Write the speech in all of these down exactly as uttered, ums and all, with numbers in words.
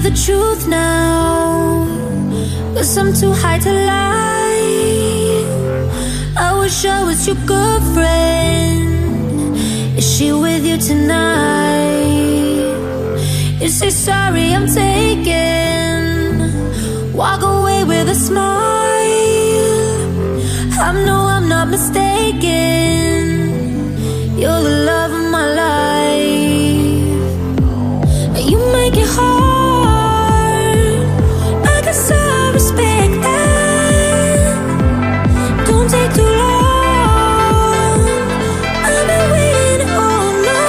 the truth now, 'cause I'm too high to lie. I wish I was your girlfriend. Is she with you tonight? You say sorry, I'm taken. Walk away with a smile. I know I'm not mistaken. You're the love of my life. You make it hard. I guess I respect that. Don't take too long. I've been waiting all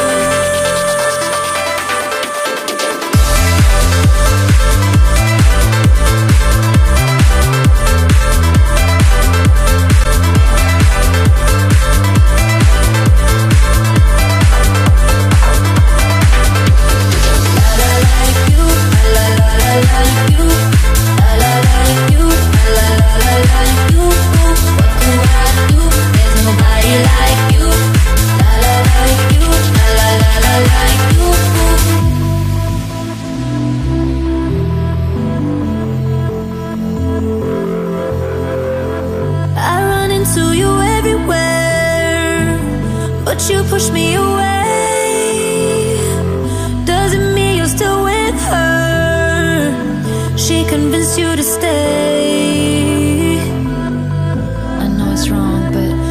you push me away. Doesn't mean you're still with her. She convinced you to stay. I know it's wrong, but